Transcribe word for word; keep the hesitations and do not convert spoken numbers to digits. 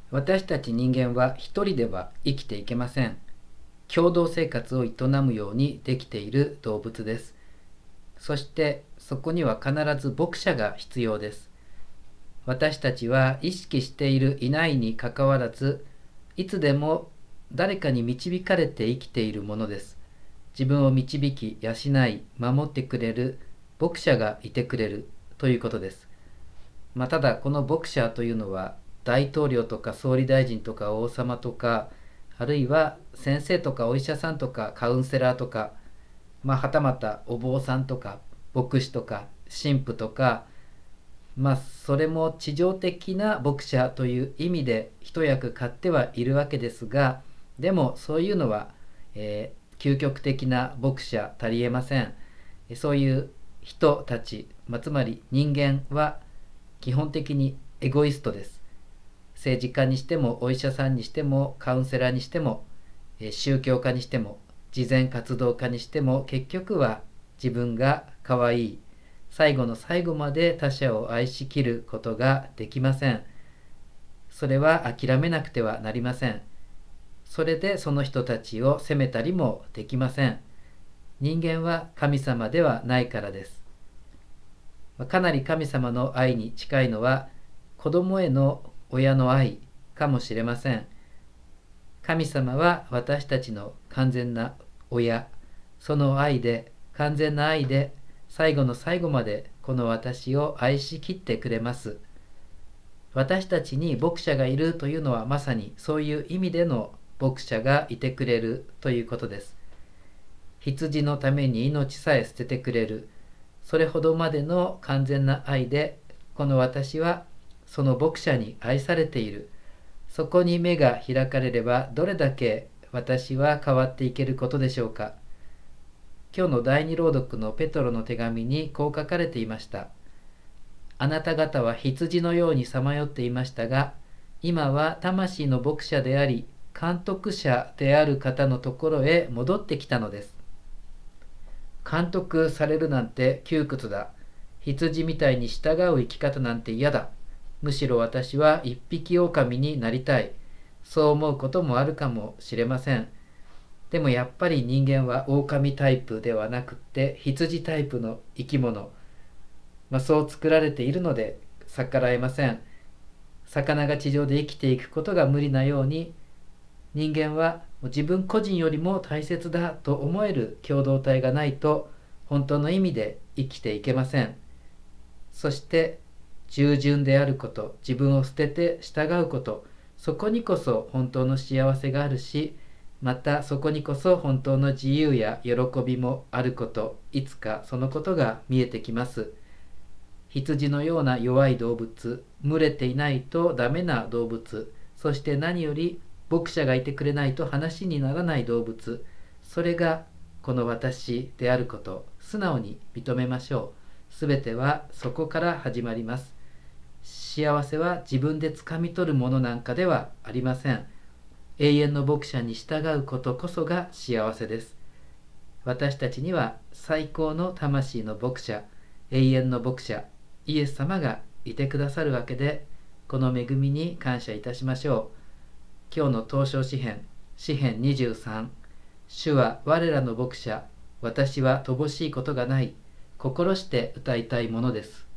私たち人間は一人では生きていけません。共同生活を営むようにできている動物です。そしてそこには必ず牧者が必要です。私たちは意識しているいないにかかわらず、いつでも誰かに導かれて生きているものです。自分を導き、養い、守ってくれる牧者がいてくれるということです。まあ、ただこの牧者というのは大統領とか総理大臣とか王様とか、あるいは先生とかお医者さんとかカウンセラーとか、まあ、はたまたお坊さんとか牧師とか神父とか、まあそれも地上的な牧者という意味で一役買ってはいるわけですが、でもそういうのは、えー究極的な牧者たりえません。そういう人たち、まあ、つまり人間は基本的にエゴイストです。政治家にしてもお医者さんにしてもカウンセラーにしても宗教家にしても慈善活動家にしても、結局は自分が可愛い、最後の最後まで他者を愛しきることができません。それは諦めなくてはなりません。それでその人たちを責めたりもできません。人間は神様ではないからです。かなり神様の愛に近いのは子供への親の愛かもしれません。神様は私たちの完全な親、その愛で、完全な愛で最後の最後までこの私を愛しきってくれます。私たちに牧者がいるというのはまさにそういう意味での牧者がいてくれるということです。羊のために命さえ捨ててくれる、それほどまでの完全な愛で、この私はその牧者に愛されている。そこに目が開かれれば、どれだけ私は変わっていけることでしょうか。今日の第二朗読のペトロの手紙にこう書かれていました。あなた方は羊のようにさまよっていましたが、今は魂の牧者であり、監督者である方のところへ戻ってきたのです。監督されるなんて窮屈だ。羊みたいに従う生き方なんて嫌だ。むしろ私は一匹狼になりたい。そう思うこともあるかもしれません。でもやっぱり人間は狼タイプではなくって羊タイプの生き物。まあ、そう作られているので逆らえません。魚が地上で生きていくことが無理なように、人間は自分個人よりも大切だと思える共同体がないと本当の意味で生きていけません。そして従順であること、自分を捨てて従うこと、そこにこそ本当の幸せがあるし、またそこにこそ本当の自由や喜びもあること、いつかそのことが見えてきます。羊のような弱い動物、群れていないとダメな動物、そして何より牧者がいてくれないと話にならない動物、それがこの私であること、素直に認めましょう。すべてはそこから始まります。幸せは自分で掴み取るものなんかではありません。永遠の牧者に従うことこそが幸せです。私たちには最高の魂の牧者、永遠の牧者、イエス様がいてくださるわけで、この恵みに感謝いたしましょう。今日の東証詩編、詩編にじゅうさん、主は我らの牧者、私は乏しいことがない、心して歌いたいものです。